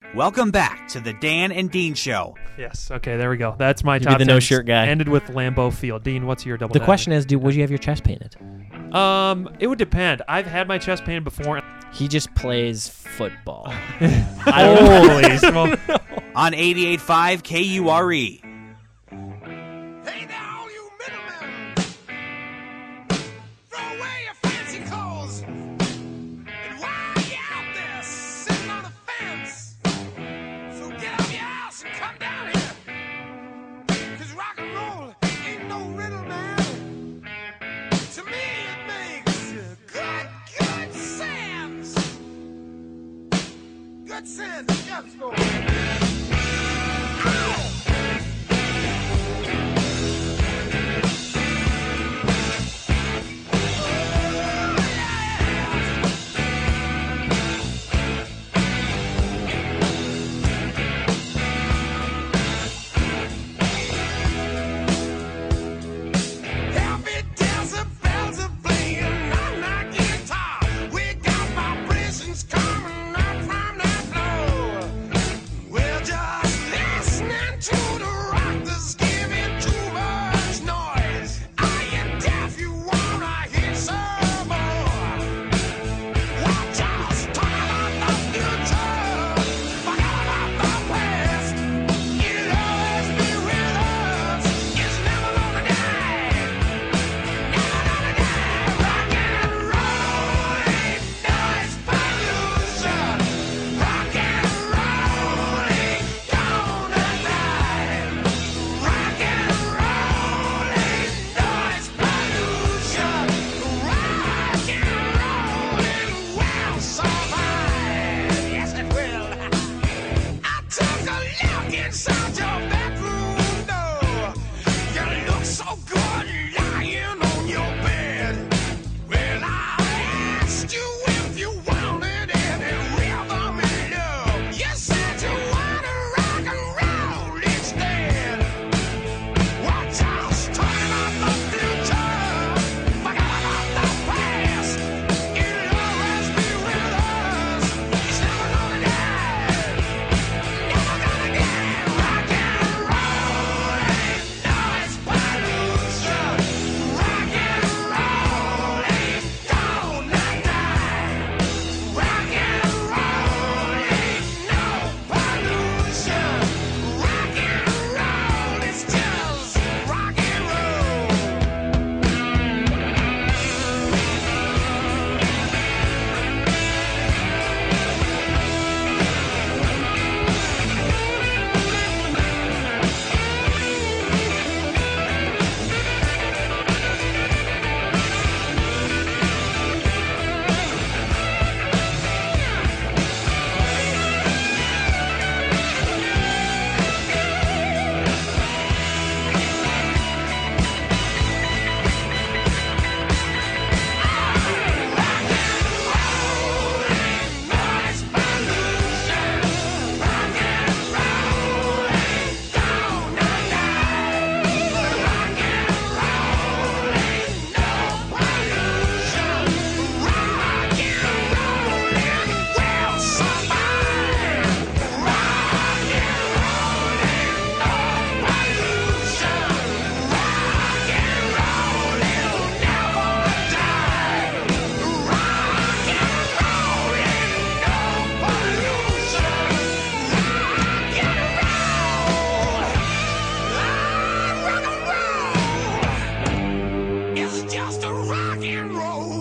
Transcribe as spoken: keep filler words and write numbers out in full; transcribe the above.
Welcome back to the Dan and Dean Show. Yes. Okay. There we go. That's my You top be the ten. no-shirt guy. Ended with Lambeau Field. Dean, what's your double? The down? question is, do would you have your chest painted? Um, it would depend. I've had my chest painted before. He just plays football. Holy smoke! On eighty-eight point five K U R E. Hey there, all you middlemen! Throw away your fancy clothes! And while you're out there sitting on the fence, so get out your house and come down here! Cause rock and roll ain't no riddle, man! To me, it makes good, good sense! Good sense, yes, Lord! It's just a rock and roll.